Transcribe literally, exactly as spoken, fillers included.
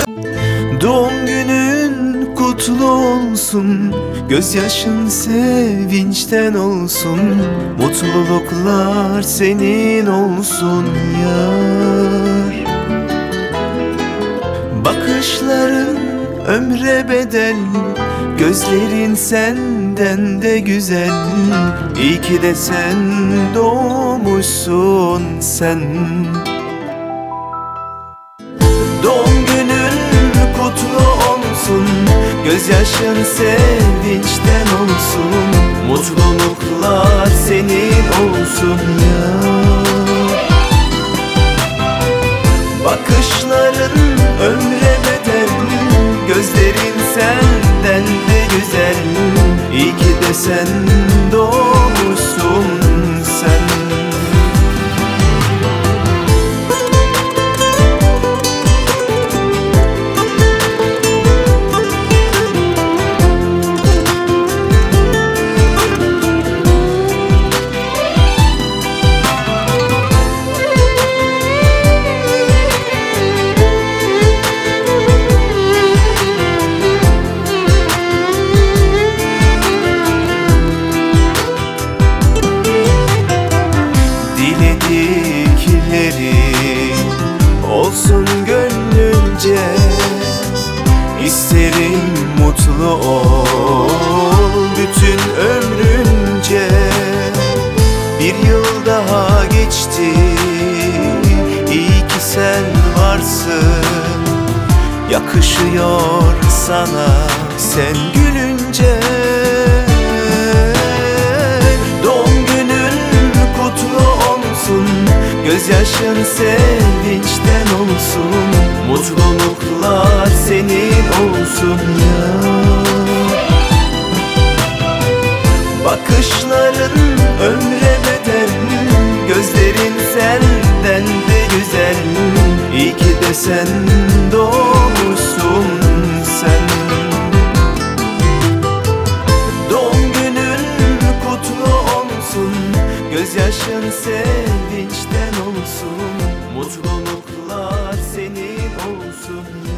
Doğum günün kutlu olsun, gözyaşın sevinçten olsun, mutluluklar senin olsun yar. Bakışların ömre bedel, gözlerin senden de güzel. İyi ki de sen doğmuşsun sen. Doğum günün kutlu olsun, gözyaşın sevinçten olsun, mutluluklar senin olsun yar. Bakışların ömre bedel, gözlerin senden de güzel. İyi ki de sen doğmuşsun sen. Olsun gönlünce, isterim mutlu ol bütün ömrünce. Bir yıl daha geçti, iyi ki sen varsın. Yakışıyor sana sen gülünce. Doğum günün kutlu olsun, gözyaşın sevinçten olsun, mutluluklar senin olsun yar. Bakışların ömre bedel, gözlerin senden de güzel. İyi ki de sen doğmuşsun sen. Doğum günün kutlu olsun, gözyaşın sevinçten olsun, mutluluklar senin olsun.